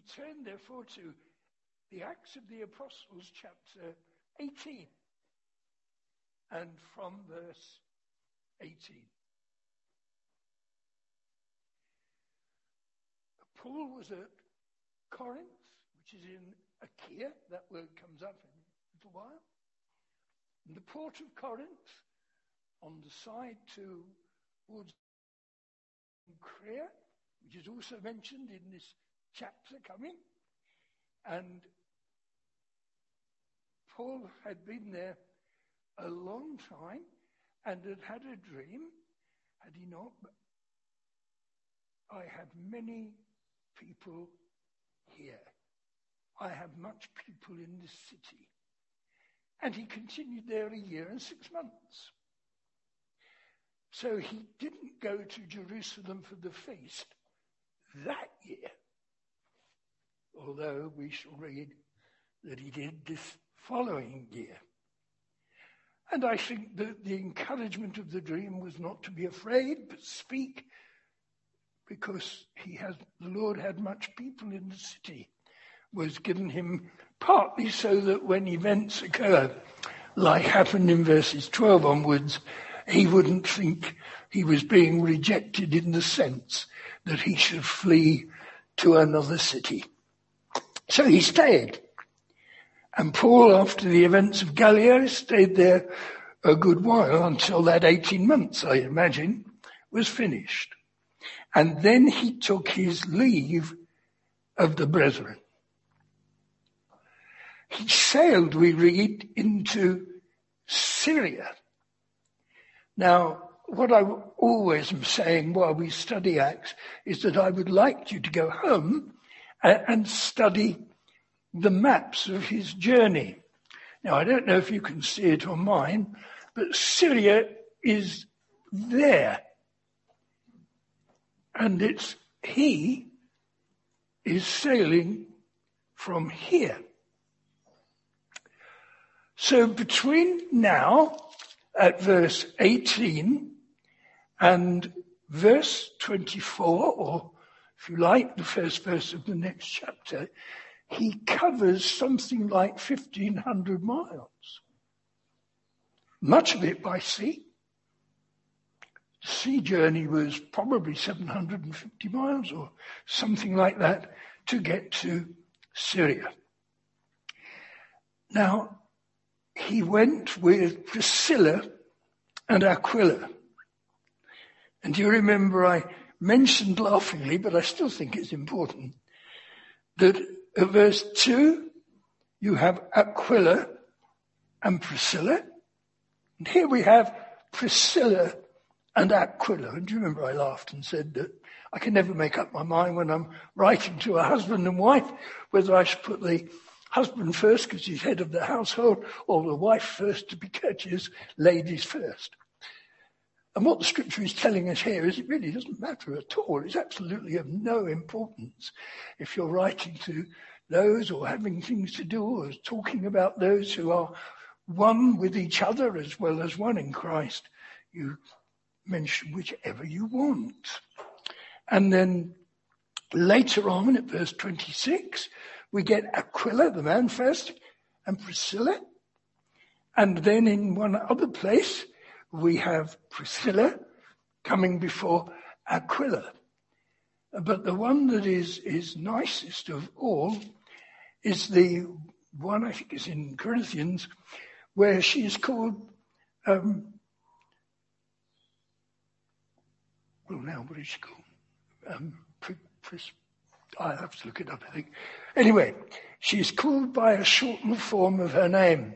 We turn therefore to the Acts of the Apostles, chapter 18, and from verse 18. Paul was at Corinth, which is in Achaia. That word comes up in a little while. In the port of Corinth, on the side towards Crete, which is also mentioned in this chapter coming. And Paul had been there a long time and had a dream, had he not? I have many people here. I have much people in this city. And he continued there 1 year and 6 months. So he didn't go to Jerusalem for the feast that year, although we shall read that he did this following year. And I think that the encouragement of the dream was not to be afraid, but speak, because the Lord had much people in the city, was given him partly so that when events occur, like happened in verses 12 onwards, he wouldn't think he was being rejected in the sense that he should flee to another city. So he stayed. And Paul, after the events of Galilee, stayed there a good while until that 18 months, I imagine, was finished. And then he took his leave of the brethren. He sailed, we read, into Syria. Now, what I always am saying while we study Acts is that I would like you to go home and study the maps of his journey. Now, I don't know if you can see it on mine, but Syria is there. And he is sailing from here. So between now, at verse 18, and verse 24, or if you like, the first verse of the next chapter, he covers something like 1,500 miles. Much of it by sea. The sea journey was probably 750 miles or something like that to get to Syria. Now, he went with Priscilla and Aquila. And you remember I mentioned laughingly, but I still think it's important, that at verse 2, you have Aquila and Priscilla. And here we have Priscilla and Aquila. And do you remember I laughed and said that I can never make up my mind when I'm writing to a husband and wife whether I should put the husband first because he's head of the household, or the wife first to be courteous, ladies first. And what the scripture is telling us here is it really doesn't matter at all. It's absolutely of no importance if you're writing to those or having things to do or talking about those who are one with each other as well as one in Christ. You mention whichever you want. And then later on at verse 26, we get Aquila, the man first, and Priscilla. And then in one other place, we have Priscilla coming before Aquila. But the one that is nicest of all is the one, I think is in Corinthians, where she is called, what is she called? I'll have to look it up, I think. Anyway, she's called by a shortened form of her name.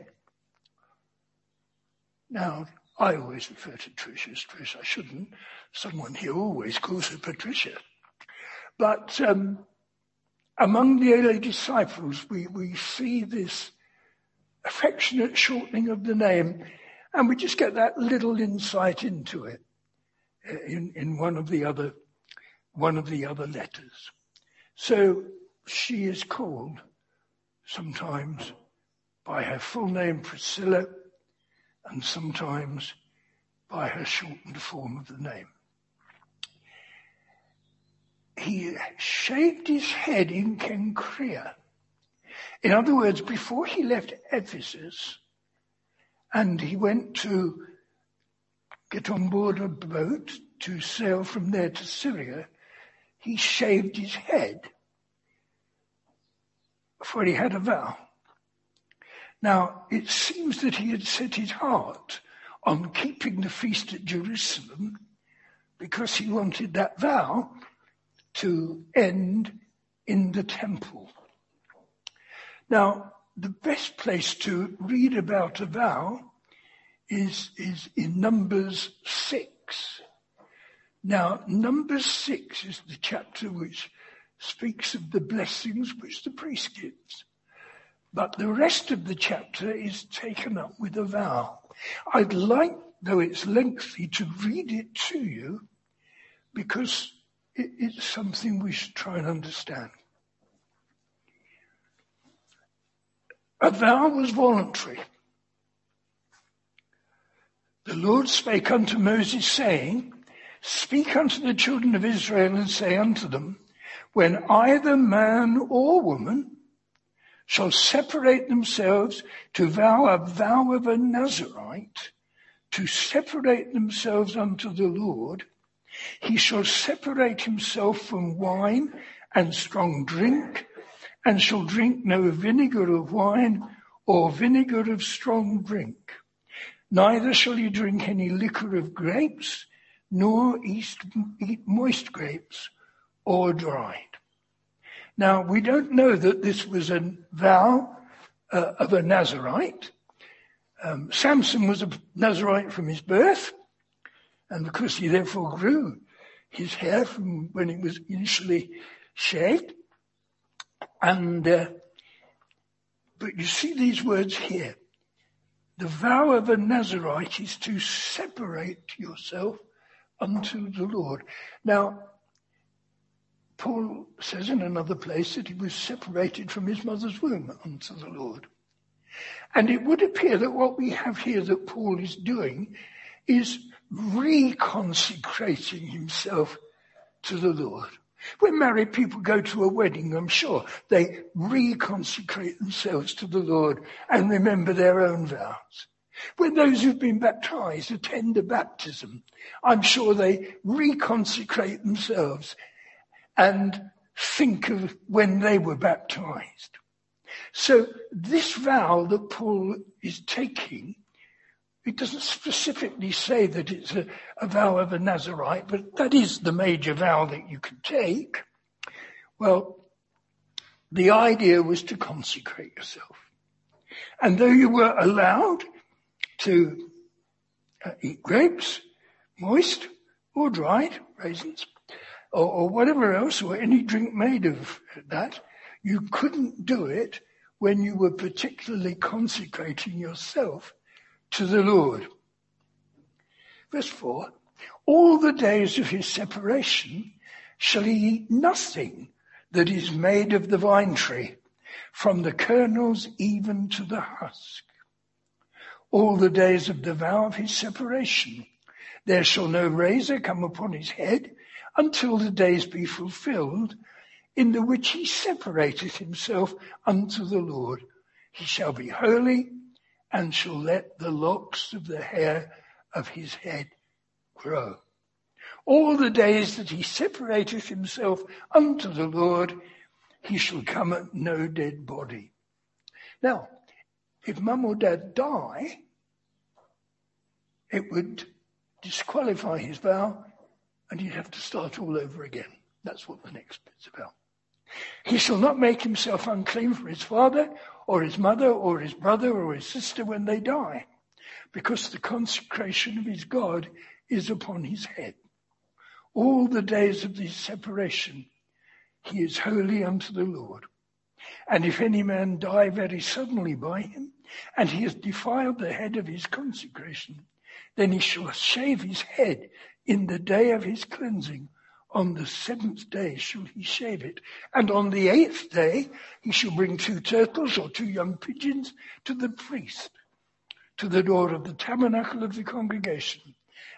Now, I always refer to Trish as Trish. I shouldn't. Someone here always calls her Patricia. But among the early disciples, we see this affectionate shortening of the name, and we just get that little insight into it in one of the other letters. So she is called sometimes by her full name Priscilla, and sometimes by her shortened form of the name. he shaved his head in Cenchrea. In other words, before he left Ephesus and he went to get on board a boat to sail from there to Syria, he shaved his head, for he had a vow. Now, it seems that he had set his heart on keeping the feast at Jerusalem because he wanted that vow to end in the temple. Now, the best place to read about a vow is in Numbers 6. Now, Numbers 6 is the chapter which speaks of the blessings which the priest gives. But the rest of the chapter is taken up with a vow. I'd like, though it's lengthy, to read it to you because it's something we should try and understand. A vow was voluntary. The Lord spake unto Moses, saying, Speak unto the children of Israel and say unto them, when either man or woman shall separate themselves to vow a vow of a Nazarite, to separate themselves unto the Lord, he shall separate himself from wine and strong drink, and shall drink no vinegar of wine or vinegar of strong drink. Neither shall he drink any liquor of grapes, nor eat moist grapes or dried. Now, we don't know that this was a vow of a Nazarite. Samson was a Nazarite from his birth, and because he therefore grew his hair from when it was initially shaved. And but you see these words here. The vow of a Nazarite is to separate yourself unto the Lord. Now, Paul says in another place that he was separated from his mother's womb unto the Lord. And it would appear that what we have here that Paul is doing is reconsecrating himself to the Lord. When married people go to a wedding, I'm sure they reconsecrate themselves to the Lord and remember their own vows. When those who've been baptized attend a baptism, I'm sure they reconsecrate themselves and think of when they were baptized. So this vow that Paul is taking, it doesn't specifically say that it's a vow of a Nazarite, but that is the major vow that you can take. Well, the idea was to consecrate yourself. And though you were allowed to eat grapes, moist or dried, raisins, or whatever else, or any drink made of that, you couldn't do it when you were particularly consecrating yourself to the Lord. Verse 4, all the days of his separation shall he eat nothing that is made of the vine tree, from the kernels even to the husk. All the days of the vow of his separation, there shall no razor come upon his head, until the days be fulfilled, in the which he separateth himself unto the Lord. He shall be holy, and shall let the locks of the hair of his head grow. All the days that he separateth himself unto the Lord, he shall come at no dead body. Now, if mum or dad die, it would disqualify his vow, and he'd have to start all over again. That's what the next bit's about. He shall not make himself unclean for his father or his mother or his brother or his sister when they die, because the consecration of his God is upon his head. All the days of his separation, he is holy unto the Lord. And if any man die very suddenly by him, and he has defiled the head of his consecration, then he shall shave his head in the day of his cleansing. On the 7th day shall he shave it. And on the 8th day he shall bring 2 turtles or 2 young pigeons to the priest, to the door of the tabernacle of the congregation.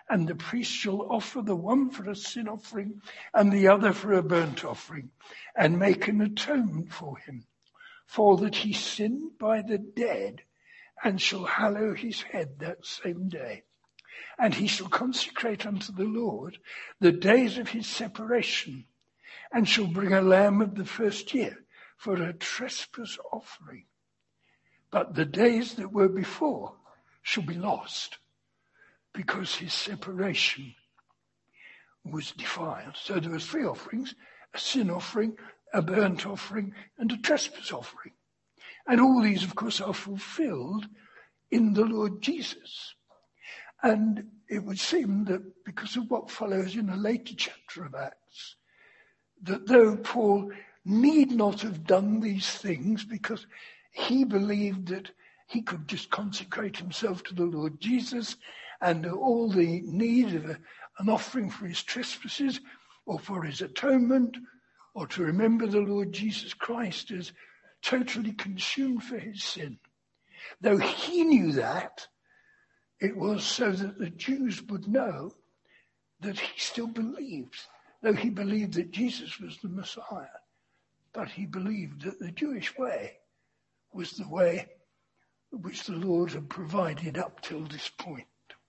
And the priest shall offer the one for a sin offering and the other for a burnt offering, and make an atonement for him, for that he sinned by the dead, and shall hallow his head that same day. And he shall consecrate unto the Lord the days of his separation, and shall bring a lamb of the first year for a trespass offering. But the days that were before shall be lost, because his separation was defiled. So there were 3 offerings: a sin offering, a burnt offering, and a trespass offering. And all these, of course, are fulfilled in the Lord Jesus. And it would seem that because of what follows in a later chapter of Acts, that though Paul need not have done these things because he believed that he could just consecrate himself to the Lord Jesus, and all the need of an offering for his trespasses or for his atonement or to remember the Lord Jesus Christ as totally consumed for his sin. Though he knew that, it was so that the Jews would know that he still believed, though he believed that Jesus was the Messiah, but he believed that the Jewish way was the way which the Lord had provided up till this point.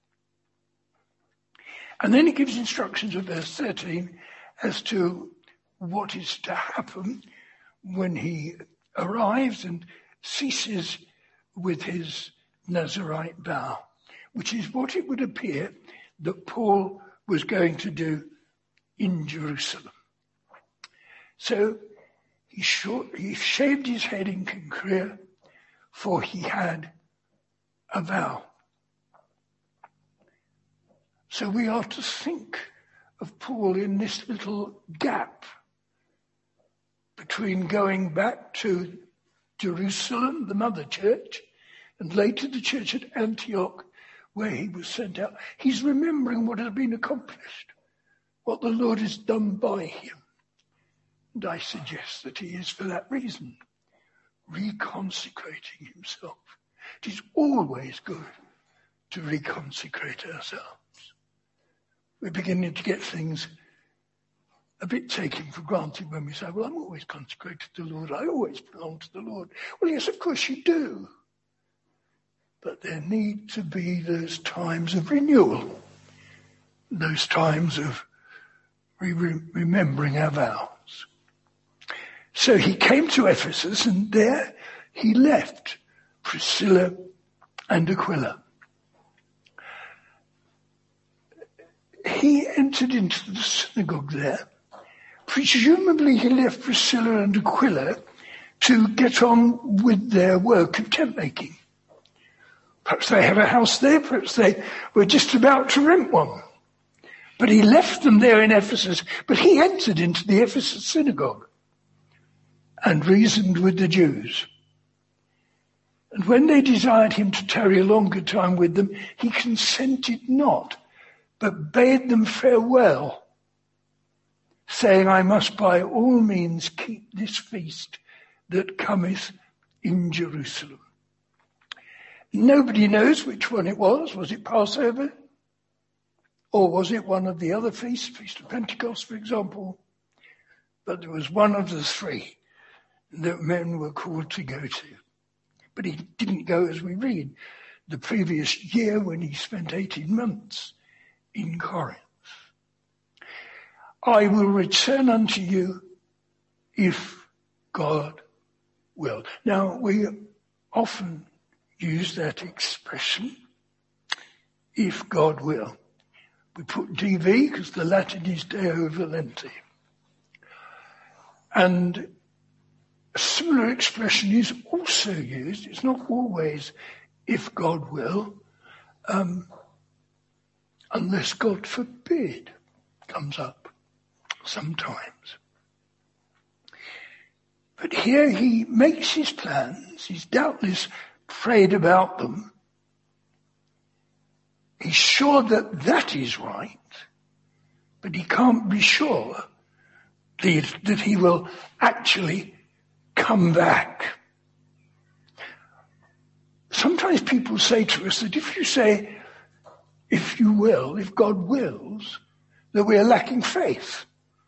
And then he gives instructions in verse 13 as to what is to happen when he arrives and ceases with his Nazirite vow, which is what it would appear that Paul was going to do in Jerusalem. So he shaved his head in Cenchrea, for he had a vow. So we are to think of Paul in this little gap between going back to Jerusalem, the mother church, and later the church at Antioch, where he was sent out. He's remembering what has been accomplished, what the Lord has done by him. And I suggest that he is, for that reason, reconsecrating himself. It is always good to reconsecrate ourselves. We're beginning to get things a bit taken for granted when we say, well, I'm always consecrated to the Lord. I always belong to the Lord. Well, yes, of course you do. But there need to be those times of renewal, those times of remembering our vows. So he came to Ephesus, and there he left Priscilla and Aquila. He entered into the synagogue there. Presumably he left Priscilla and Aquila to get on with their work of tent making. Perhaps they had a house there, perhaps they were just about to rent one. But he left them there in Ephesus, but he entered into the Ephesus synagogue and reasoned with the Jews. And when they desired him to tarry a longer time with them, he consented not, but bade them farewell, saying, I must by all means keep this feast that cometh in Jerusalem. Nobody knows which one it was. Was it Passover? Or was it one of the other feasts, Feast of Pentecost, for example? But there was one of the 3 that men were called to go to. But he didn't go, as we read, the previous year when he spent 18 months in Corinth. I will return unto you if God will. Now, we often use that expression, if God will. We put DV because the Latin is Deo Volente. And a similar expression is also used. It's not always if God will, unless God forbid comes up sometimes. But here he makes his plans. He's doubtless prayed about them. He's sure that that is right, but he can't be sure that he will actually come back. Sometimes people say to us that if you say, if you will, if God wills, that we are lacking faith.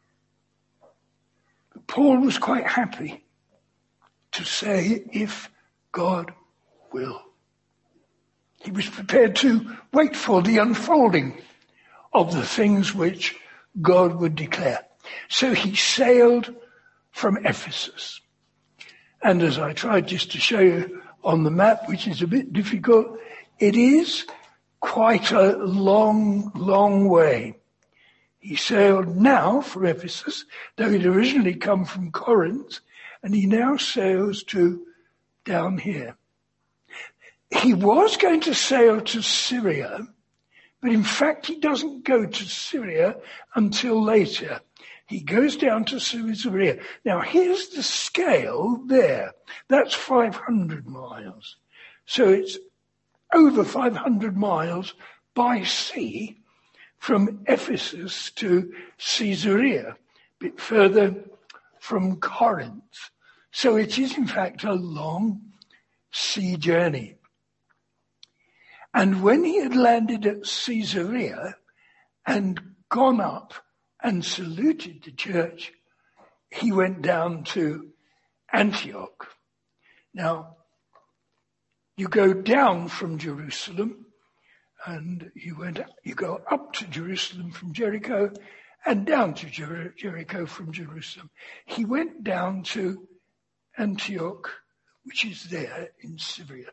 Paul was quite happy to say, if God will. He was prepared to wait for the unfolding of the things which God would declare. So he sailed from Ephesus. And as I tried just to show you on the map, which is a bit difficult, it is quite a long, long way. He sailed now from Ephesus, though he'd originally come from Corinth, and he now sails to down here. He was going to sail to Syria, but in fact he doesn't go to Syria until later. He goes down to Caesarea. Now here's the scale there. That's 500 miles. So it's over 500 miles by sea from Ephesus to Caesarea, a bit further from Corinth. So it is in fact a long sea journey. And when he had landed at Caesarea and gone up and saluted the church, he went down to Antioch. Now, you go down from Jerusalem, and you go up to Jerusalem from Jericho, and down to Jericho from Jerusalem. He went down to Antioch, which is there in Syria.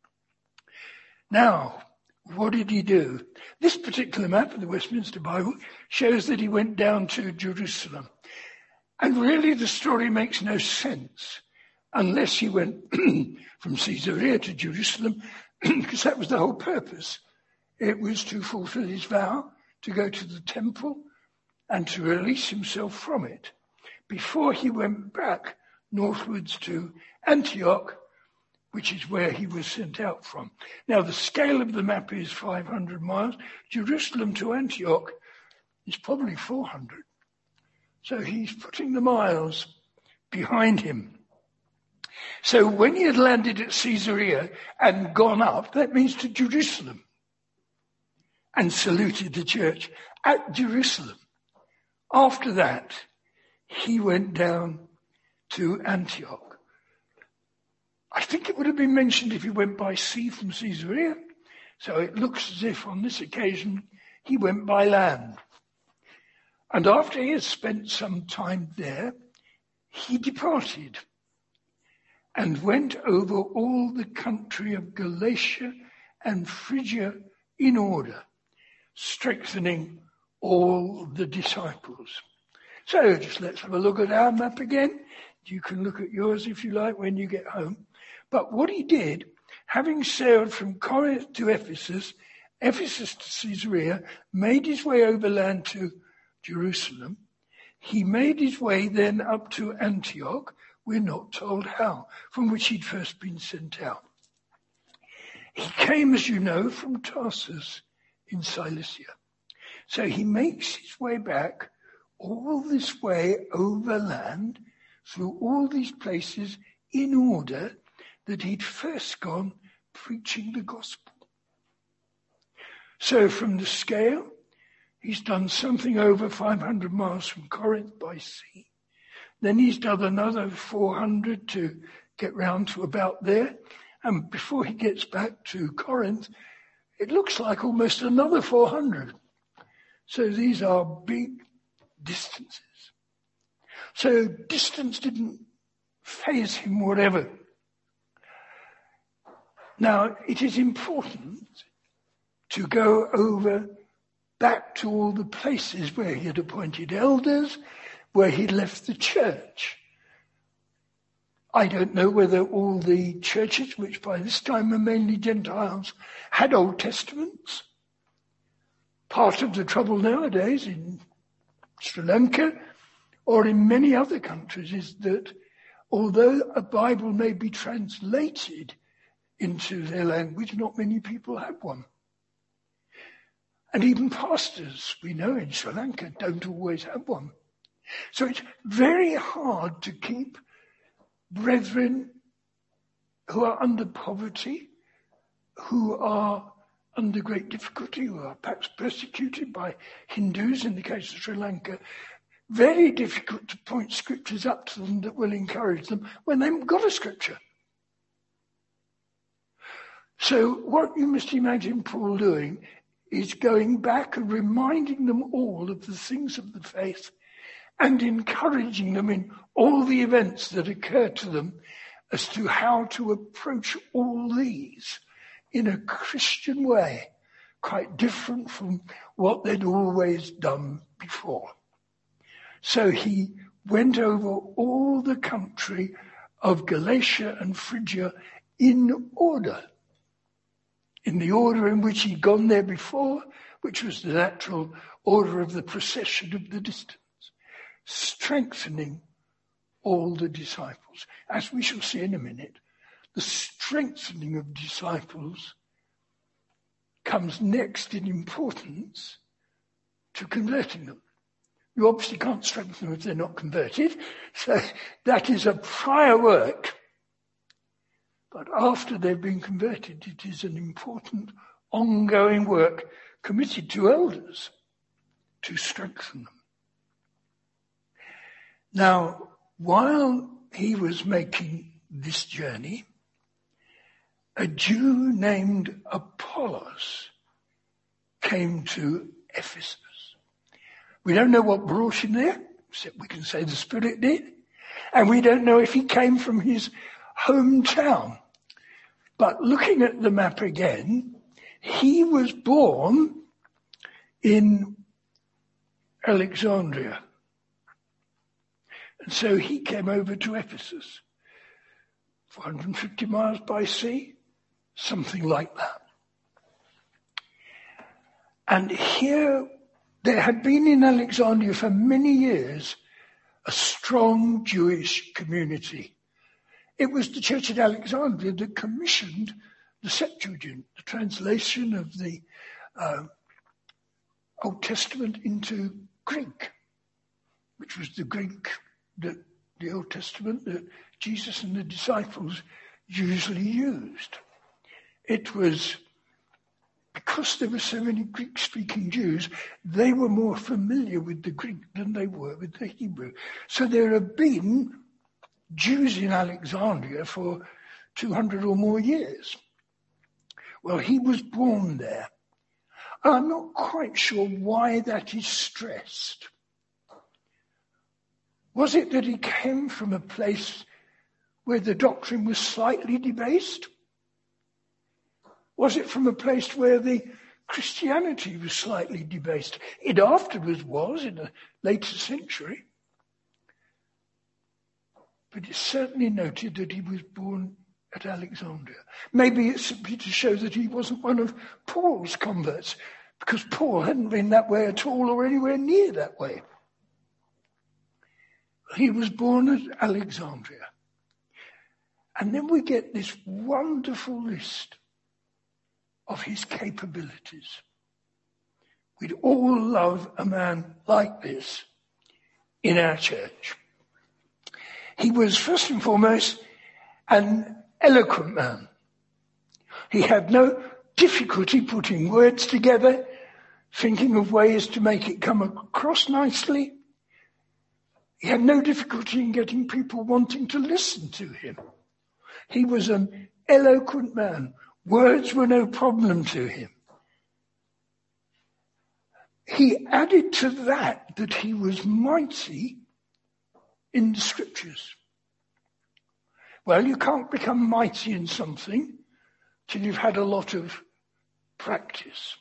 Now, what did he do? This particular map of the Westminster Bible shows that he went down to Jerusalem. And really the story makes no sense unless he went from Caesarea to Jerusalem, because that was the whole purpose. It was to fulfill his vow to go to the temple and to release himself from it before he went back northwards to Antioch, which is where he was sent out from. Now, the scale of the map is 500 miles. Jerusalem to Antioch is probably 400. So he's putting the miles behind him. So when he had landed at Caesarea and gone up, that means to Jerusalem, and saluted the church at Jerusalem. After that, he went down to Antioch. I think it would have been mentioned if he went by sea from Caesarea. So it looks as if on this occasion he went by land. And after he had spent some time there, he departed and went over all the country of Galatia and Phrygia in order, strengthening all the disciples. So just let's have a look at our map again. You can look at yours if you like when you get home. But what he did, having sailed from Corinth to Ephesus, Ephesus to Caesarea, made his way overland to Jerusalem. He made his way then up to Antioch, we're not told how, from which he'd first been sent out. He came, as you know, from Tarsus in Cilicia. So he makes his way back all this way overland through all these places in order that he'd first gone preaching the gospel. So from the scale, he's done something over 500 miles from Corinth by sea. Then he's done another 400 to get round to about there. And before he gets back to Corinth, it looks like almost another 400. So these are big distances. So distance didn't faze him whatever. Now, it is important to go over back to all the places where he had appointed elders, where he'd left the church. I don't know whether all the churches, which by this time were mainly Gentiles, had Old Testaments. Part of the trouble nowadays in Sri Lanka or in many other countries is that although a Bible may be translated into their language, not many people have one. And even pastors, we know in Sri Lanka, don't always have one. So it's very hard to keep brethren who are under poverty, who are under great difficulty, who are perhaps persecuted by Hindus in the case of Sri Lanka, very difficult to point scriptures up to them that will encourage them when they haven't got a scripture. So what you must imagine Paul doing is going back and reminding them all of the things of the faith and encouraging them in all the events that occur to them as to how to approach all these in a Christian way, quite different from what they'd always done before. So he went over all the country of Galatia and Phrygia in order, in the order in which he'd gone there before, which was the natural order of the procession of the distance, strengthening all the disciples. As we shall see in a minute, the strengthening of disciples comes next in importance to converting them. You obviously can't strengthen them if they're not converted, so that is a prior work. But after they've been converted, it is an important ongoing work committed to elders to strengthen them. Now, while he was making this journey, a Jew named Apollos came to Ephesus. We don't know what brought him there, except we can say the Spirit did. And we don't know if he came from his hometown. But looking at the map again, he was born in Alexandria. And so he came over to Ephesus, 450 miles by sea, something like that. And here, there had been in Alexandria for many years a strong Jewish community. It was the church at Alexandria that commissioned the Septuagint, the translation of the Old Testament into Greek, which was the Greek that the Old Testament that Jesus and the disciples usually used. It was because there were so many Greek-speaking Jews, they were more familiar with the Greek than they were with the Hebrew. So there have been Jews in Alexandria for 200 or more years. Well, he was born there. I'm not quite sure why that is stressed. Was it that he came from a place where the doctrine was slightly debased? Was it from a place where the Christianity was slightly debased? It afterwards was in a later century. But it's certainly noted that he was born at Alexandria. Maybe it's simply to show that he wasn't one of Paul's converts, because Paul hadn't been that way at all or anywhere near that way. He was born at Alexandria. And then we get this wonderful list of his capabilities. We'd all love a man like this in our church. He was first and foremost an eloquent man. He had no difficulty putting words together, thinking of ways to make it come across nicely. He had no difficulty in getting people wanting to listen to him. He was an eloquent man. Words were no problem to him. He added to that he was mighty in the scriptures. Well, you can't become mighty in something till you've had a lot of practice.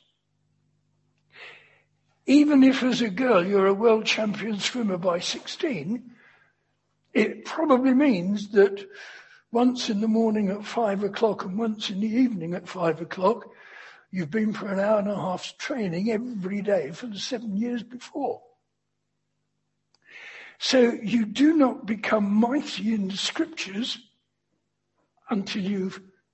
Even if as a girl you're a world champion swimmer by 16, it probably means that once in the morning at 5 o'clock and once in the evening at 5 o'clock, you've been for an hour and a half's training every day for the 7 years before. So you do not become mighty in the scriptures until you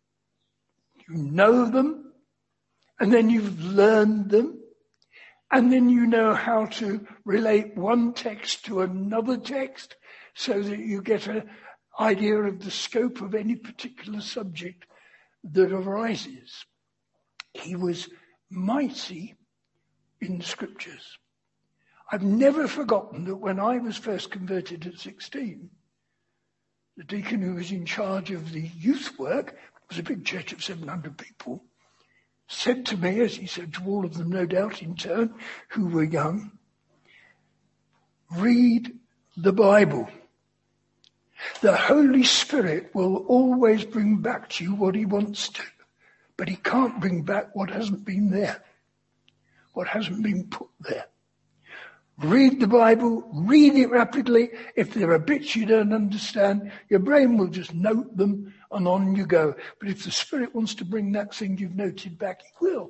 know them, and then you've learned them, and then you know how to relate one text to another text so that you get an idea of the scope of any particular subject that arises. He was mighty in the scriptures. I've never forgotten that when I was first converted at 16, the deacon who was in charge of the youth work, it was a big church of 700 people, said to me, as he said to all of them, no doubt in turn, who were young, read the Bible. The Holy Spirit will always bring back to you what he wants to, but he can't bring back what hasn't been there, what hasn't been put there. Read the Bible, read it rapidly. If there are bits you don't understand, your brain will just note them and on you go. But if the Spirit wants to bring that thing you've noted back, he will.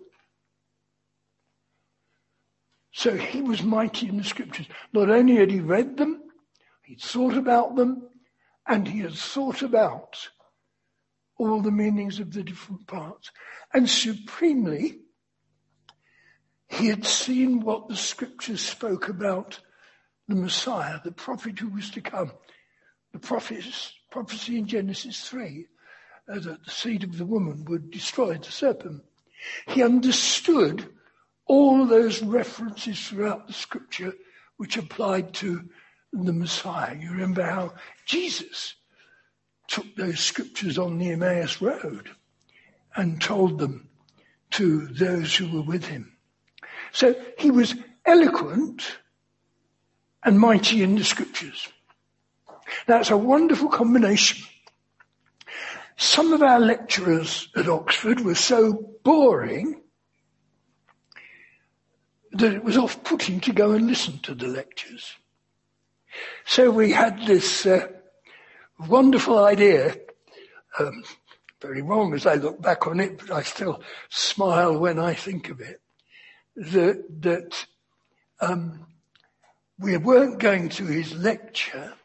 So he was mighty in the scriptures. Not only had he read them, he'd thought about them, and he had thought about all the meanings of the different parts. And supremely, he had seen what the scriptures spoke about the Messiah, the prophet who was to come. The prophecy in Genesis 3, that the seed of the woman would destroy the serpent. He understood all those references throughout the scripture which applied to the Messiah. You remember how Jesus took those scriptures on the Emmaus Road and told them to those who were with him. So he was eloquent and mighty in the scriptures. That's a wonderful combination. Some of our lecturers at Oxford were so boring that it was off-putting to go and listen to the lectures. So we had this wonderful idea, very wrong as I look back on it, but I still smile when I think of it, that we weren't going to his lecture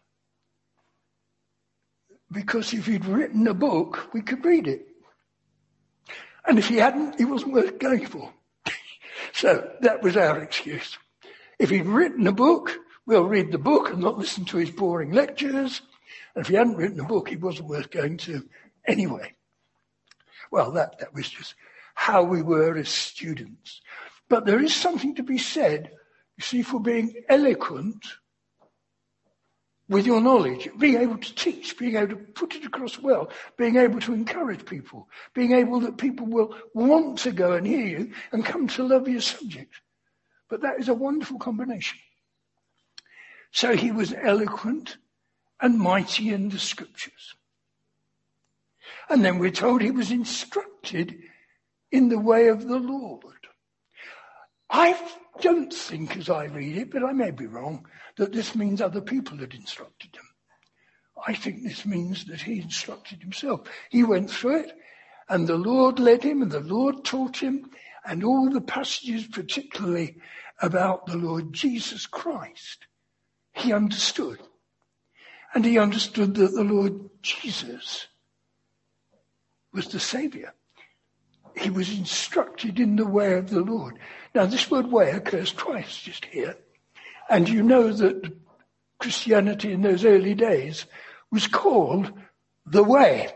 because if he'd written a book, we could read it. And if he hadn't, it wasn't worth going for. So that was our excuse. If he'd written a book, we'll read the book and not listen to his boring lectures. And if he hadn't written a book, it wasn't worth going to anyway. Well, that was just how we were as students. But there is something to be said, you see, for being eloquent with your knowledge, being able to teach, being able to put it across well, being able to encourage people, being able that people will want to go and hear you and come to love your subject. But that is a wonderful combination. So he was eloquent and mighty in the scriptures. And then we're told he was instructed in the way of the Lord. I don't think, as I read it, but I may be wrong, that this means other people had instructed him. I think this means that he instructed himself. He went through it, and the Lord led him, and the Lord taught him, and all the passages, particularly about the Lord Jesus Christ, he understood. And he understood that the Lord Jesus was the Saviour. He was instructed in the way of the Lord. Now, this word way occurs twice just here. And you know that Christianity in those early days was called the way.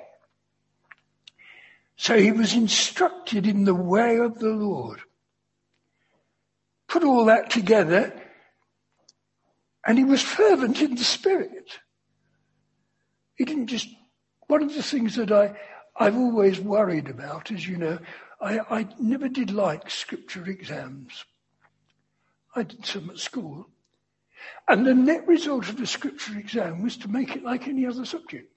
So he was instructed in the way of the Lord. Put all that together, and he was fervent in the Spirit. He didn't just... One of the things that I've always worried about, as you know, I never did like scripture exams. I did some at school. And the net result of the scripture exam was to make it like any other subject.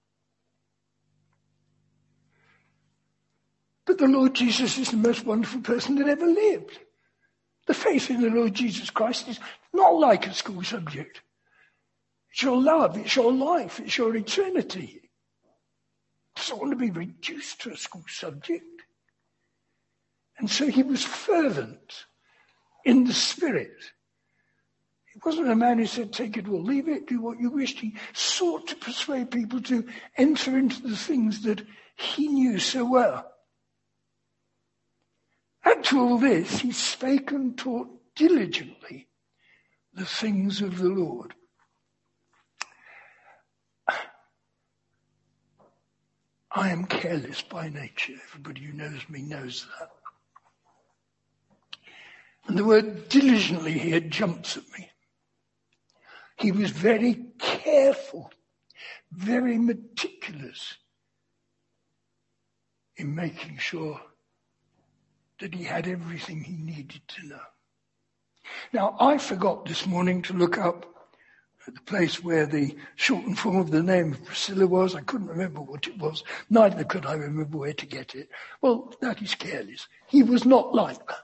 But the Lord Jesus is the most wonderful person that ever lived. The faith in the Lord Jesus Christ is not like a school subject. It's your love, it's your life, it's your eternity. It doesn't want to be reduced to a school subject. And so he was fervent in the Spirit. He wasn't a man who said, take it or leave it, do what you wished. He sought to persuade people to enter into the things that he knew so well. Add to all this, he spake and taught diligently the things of the Lord. I am careless by nature. Everybody who knows me knows that. And the word diligently here jumps at me. He was very careful, very meticulous in making sure that he had everything he needed to know. Now, I forgot this morning to look up at the place where the shortened form of the name of Priscilla was. I couldn't remember what it was. Neither could I remember where to get it. Well, that is careless. He was not like that.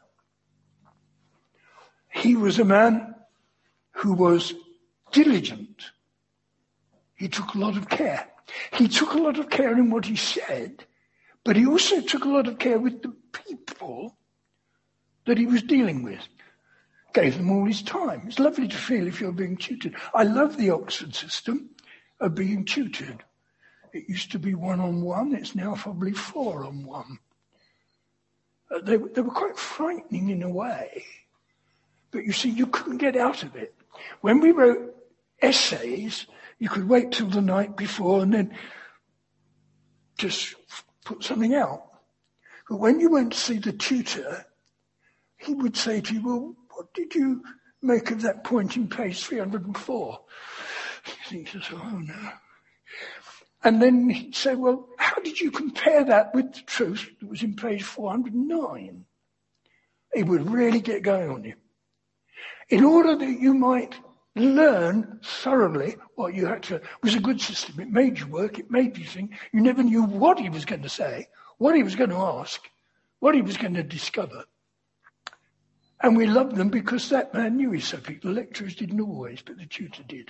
He was a man who was diligent. He took a lot of care. He took a lot of care in what he said, but he also took a lot of care with the people that he was dealing with. Gave them all his time. It's lovely to feel if you're being tutored. I love the Oxford system of being tutored. It used to be 1-on-1. It's now probably 4-on-1. They were quite frightening in a way. But you see, you couldn't get out of it. When we wrote essays, you could wait till the night before and then just put something out. But when you went to see the tutor, he would say to you, well, what did you make of that point in page 304? You think, oh no. And then he'd say, well, how did you compare that with the truth that was in page 409? He would really get going on you. In order that you might learn thoroughly what you had to, it was a good system. It made you work, it made you think. You never knew what he was going to say, what he was going to ask, what he was going to discover. And we loved them because that man knew his subject. The lecturers didn't always, but the tutor did.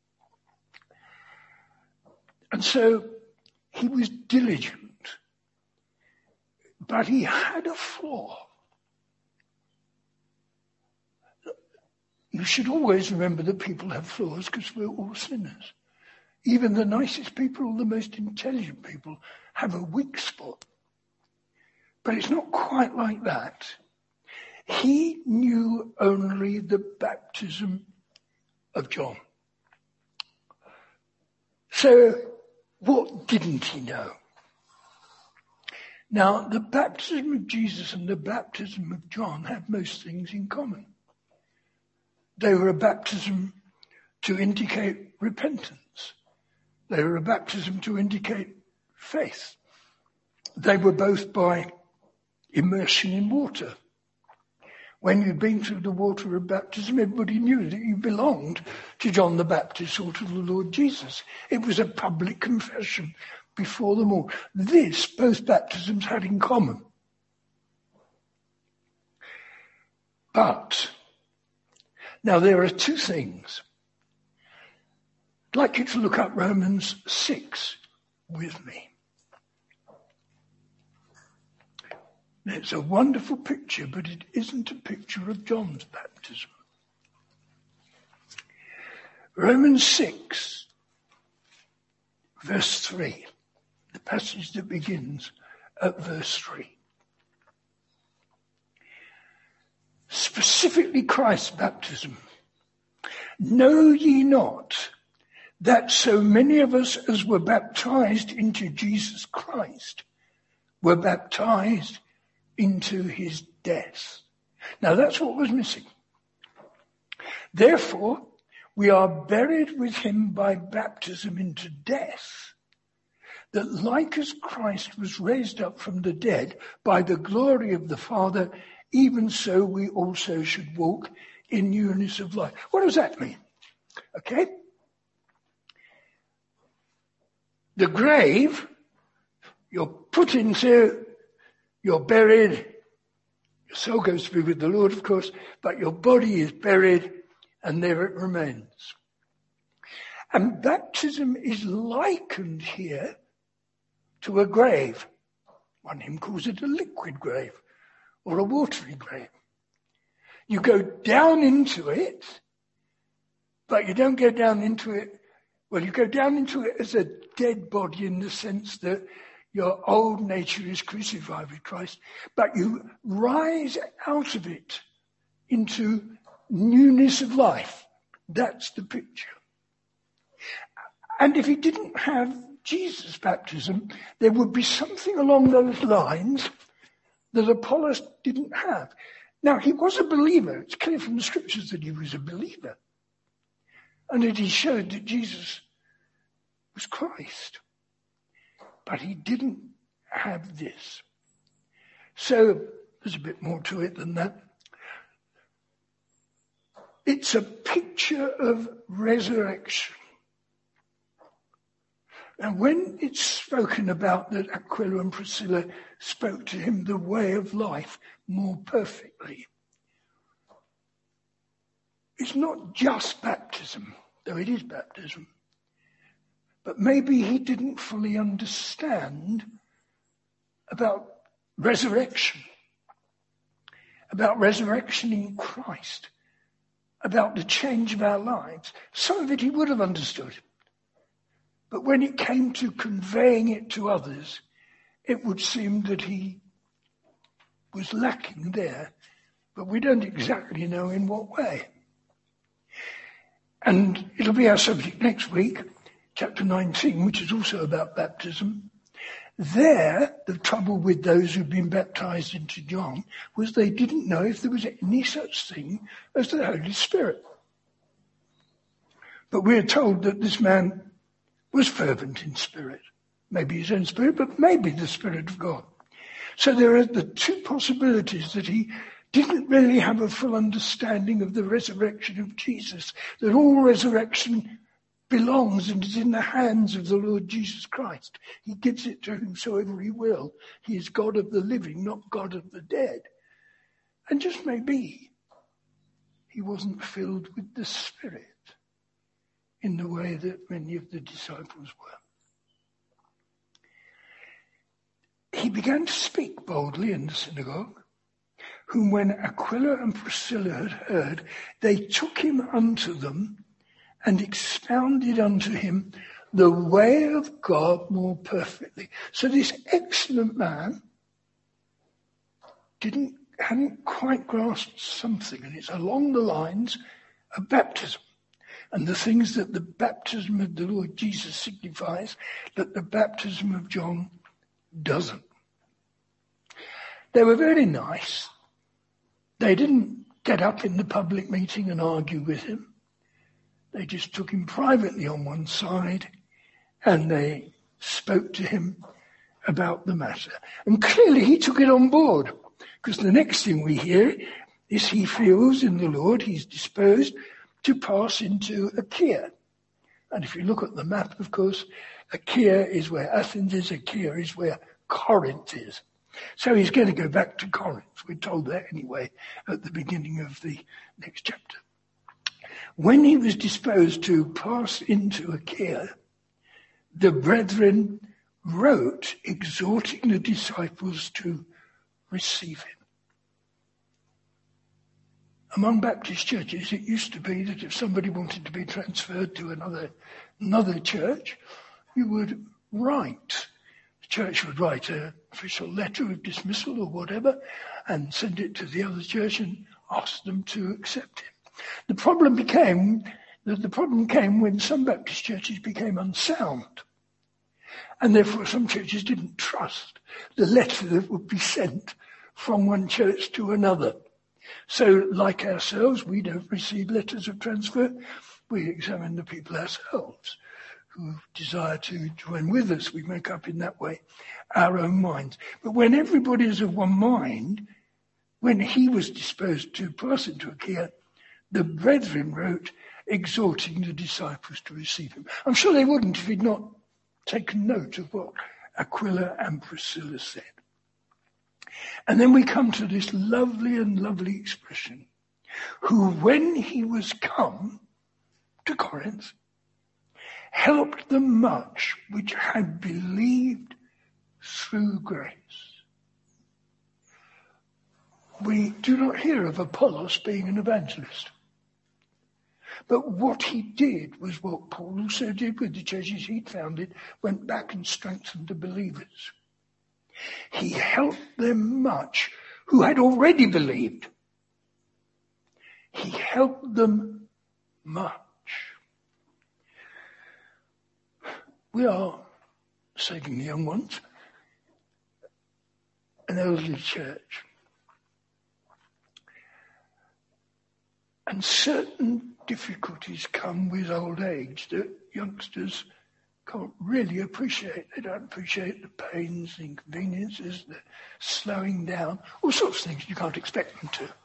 And so he was diligent, but he had a flaw. You should always remember that people have flaws because we're all sinners. Even the nicest people or the most intelligent people have a weak spot. But it's not quite like that. He knew only the baptism of John. So what didn't he know? Now, the baptism of Jesus and the baptism of John have most things in common. They were a baptism to indicate repentance. They were a baptism to indicate faith. They were both by immersion in water. When you'd been through the water of baptism, everybody knew that you belonged to John the Baptist or to the Lord Jesus. It was a public confession before them all. This, both baptisms had in common. But now, there are two things. I'd like you to look up Romans 6 with me. It's a wonderful picture, but it isn't a picture of John's baptism. Romans 6, verse 3, the passage that begins at verse 3. Specifically Christ's baptism. Know ye not that so many of us as were baptized into Jesus Christ were baptized into his death? Now that's what was missing. Therefore, we are buried with him by baptism into death, that like as Christ was raised up from the dead by the glory of the Father, even so we also should walk in newness of life. What does that mean? Okay? The grave, you're put into, you're buried, your soul goes to be with the Lord, of course, but your body is buried and there it remains. And baptism is likened here to a grave. One hymn calls it a liquid grave or a watery grave. You go down into it, but you don't go down into it, well, you go down into it as a dead body in the sense that your old nature is crucified with Christ, but you rise out of it into newness of life. That's the picture. And if he didn't have Jesus' baptism, there would be something along those lines that Apollos didn't have. Now, he was a believer. It's clear from the scriptures that he was a believer. And that he showed that Jesus was Christ. But he didn't have this. So, there's a bit more to it than that. It's a picture of resurrection. And when it's spoken about that Aquila and Priscilla spoke to him the way of life more perfectly, it's not just baptism, though it is baptism. But maybe he didn't fully understand about resurrection in Christ, about the change of our lives. Some of it he would have understood. But when it came to conveying it to others, it would seem that he was lacking there. But we don't exactly know in what way. And it'll be our subject next week, chapter 19, which is also about baptism. There, the trouble with those who'd been baptized into John was they didn't know if there was any such thing as the Holy Spirit. But we're told that this man was fervent in spirit. Maybe his own spirit, but maybe the Spirit of God. So there are the two possibilities, that he didn't really have a full understanding of the resurrection of Jesus, that all resurrection belongs and is in the hands of the Lord Jesus Christ. He gives it to whomsoever he will. He is God of the living, not God of the dead. And just maybe he wasn't filled with the Spirit in the way that many of the disciples were. He began to speak boldly in the synagogue, whom when Aquila and Priscilla had heard, they took him unto them and expounded unto him the way of God more perfectly. So this excellent man hadn't quite grasped something, and it's along the lines of baptism. And the things that the baptism of the Lord Jesus signifies, that the baptism of John doesn't. They were very nice. They didn't get up in the public meeting and argue with him. They just took him privately on one side and they spoke to him about the matter. And clearly he took it on board, because the next thing we hear is he feels in the Lord he's disposed to pass into Achaia. And if you look at the map, of course, Achaia is where Athens is, Achaia is where Corinth is. So he's going to go back to Corinth. We're told that anyway at the beginning of the next chapter. When he was disposed to pass into Achaia, the brethren wrote exhorting the disciples to receive him. Among Baptist churches, it used to be that if somebody wanted to be transferred to another church, you would write. The church would write an official letter of dismissal or whatever and send it to the other church and ask them to accept it. The problem came when some Baptist churches became unsound. And therefore some churches didn't trust the letter that would be sent from one church to another. So, like ourselves, we don't receive letters of transfer. We examine the people ourselves who desire to join with us. We make up in that way our own minds. But when everybody is of one mind, when he was disposed to pass into Achaia, the brethren wrote, exhorting the disciples to receive him. I'm sure they wouldn't if he'd not taken note of what Aquila and Priscilla said. And then we come to this lovely expression, who when he was come to Corinth, helped them much which had believed through grace. We do not hear of Apollos being an evangelist. But what he did was what Paul also did with the churches he'd founded, went back and strengthened the believers. He helped them much who had already believed. He helped them much. We are, saving the young ones, an elderly church. And certain difficulties come with old age that youngsters can't really appreciate. They don't appreciate the pains, the inconveniences, the slowing down, all sorts of things you can't expect them to.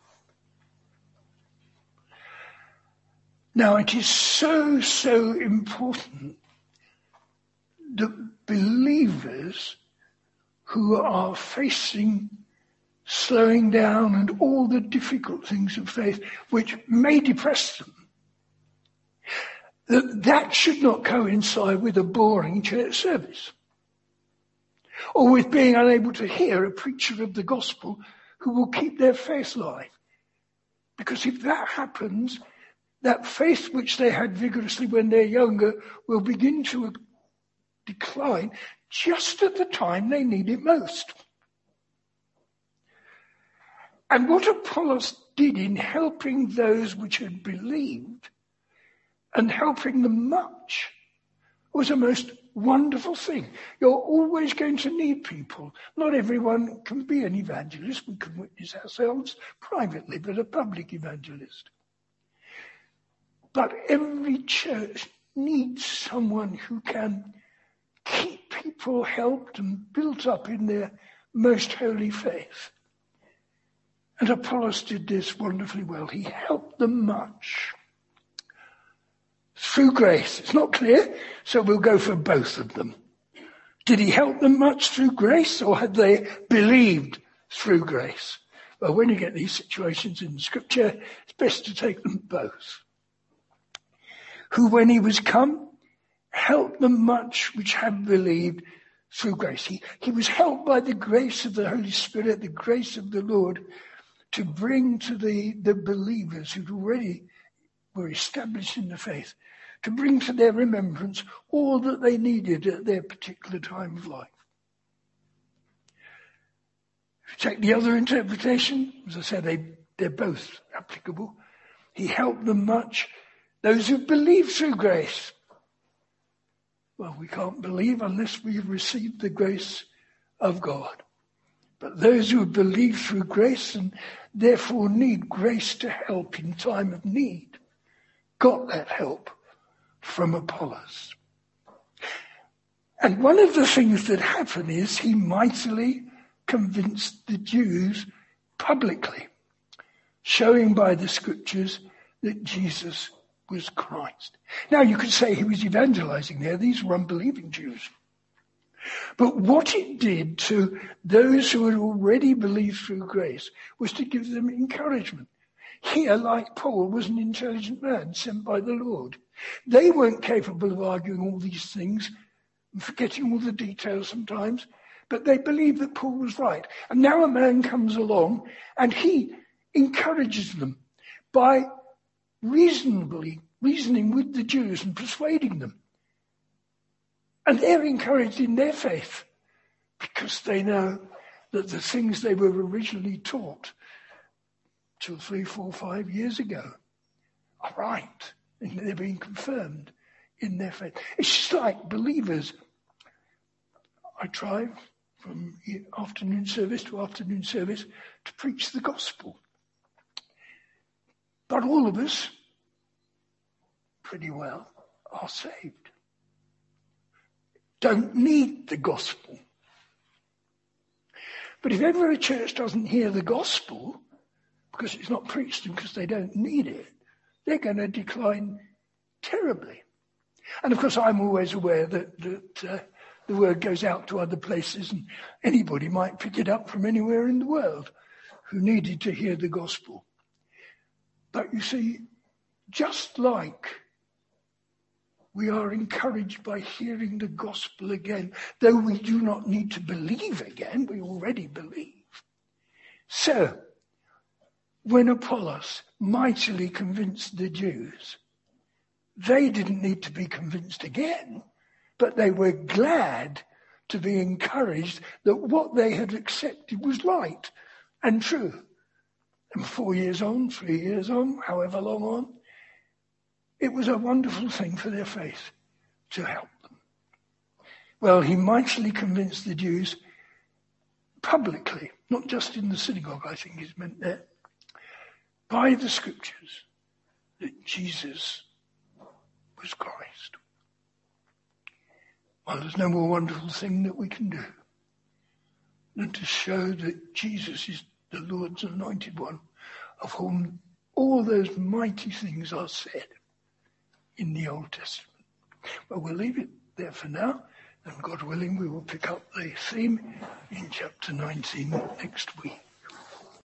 Now, it is so important that believers who are facing slowing down and all the difficult things of faith, which may depress them, that should not coincide with a boring church service, or with being unable to hear a preacher of the gospel who will keep their faith alive. Because if that happens, that faith which they had vigorously when they're younger will begin to decline just at the time they need it most. And what Apollos did in helping those which had believed and helping them much was a most wonderful thing. You're always going to need people. Not everyone can be an evangelist. We can witness ourselves privately, but a public evangelist. But every church needs someone who can keep people helped and built up in their most holy faith. And Apollos did this wonderfully well. He helped them much. Through grace. It's not clear, so we'll go for both of them. Did he help them much through grace, or had they believed through grace? Well, when you get these situations in Scripture, it's best to take them both. Who, when he was come, helped them much which had believed through grace. He was helped by the grace of the Holy Spirit, the grace of the Lord, to bring to the believers who'd already were established in the faith, to bring to their remembrance all that they needed at their particular time of life. If you take the other interpretation, as I said, they're both applicable. He helped them much. Those who believe through grace. Well, we can't believe unless we've received the grace of God. But those who believe through grace and therefore need grace to help in time of need, got that help from Apollos. And one of the things that happened is he mightily convinced the Jews publicly, showing by the Scriptures that Jesus was Christ. Now you could say he was evangelizing there. These were unbelieving Jews. But what it did to those who had already believed through grace was to give them encouragement. Here, like Paul, was an intelligent man sent by the Lord. They weren't capable of arguing all these things and forgetting all the details sometimes, but they believed that Paul was right. And now a man comes along and he encourages them by reasoning with the Jews and persuading them. And they're encouraged in their faith because they know that the things they were originally taught 2, 3, 4, 5 years ago are right. And they're being confirmed in their faith. It's just like believers. I try from afternoon service to afternoon service to preach the gospel. But all of us, pretty well, are saved. Don't need the gospel. But if ever a church doesn't hear the gospel, because it's not preached to them because they don't need it, they're going to decline terribly. And of course, I'm always aware that the word goes out to other places and anybody might pick it up from anywhere in the world who needed to hear the gospel. But you see, just like we are encouraged by hearing the gospel again, though we do not need to believe again, we already believe. So, when Apollos mightily convinced the Jews, they didn't need to be convinced again, but they were glad to be encouraged that what they had accepted was right and true. And 4 years on, 3 years on, however long on, it was a wonderful thing for their faith to help them. Well, he mightily convinced the Jews publicly, not just in the synagogue, I think is meant there, by the Scriptures, that Jesus was Christ. Well, there's no more wonderful thing that we can do than to show that Jesus is the Lord's anointed one, of whom all those mighty things are said in the Old Testament. Well, we'll leave it there for now, and God willing, we will pick up the theme in chapter 19 next week.